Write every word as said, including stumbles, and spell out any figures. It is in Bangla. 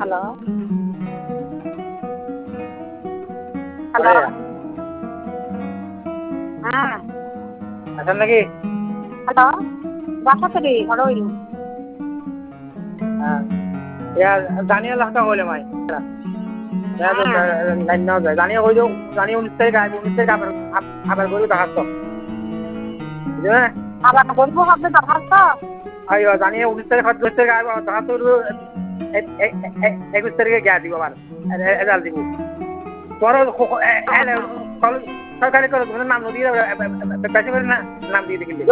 হ্যালো হ্যালো হ্যাঁ আছেন নাকি? হ্যালো বাসাতে রে হরই হ্যাঁ ইয়া জানিয়ে লাখটা হইলে মাই হ্যাঁ তো লাইন নাও যায় জানিয়ে কই দিও জানিয়ে উনিশ তারিখ আইব উনিশ তারিখ আবার আবার করে দেখাচ্ছ বুঝলে না আবার বলবো হবে দরখাস্ত আইও জানিয়ে উনিশ তারিখ দশ তারিখ আইব দেখাচ্ছ একুশ তারিখে গিয়া দিব আবার রেজাল্ট দিব তোর সরকারি করে নাম দিয়ে বেশি করে নাম দিয়ে দিবি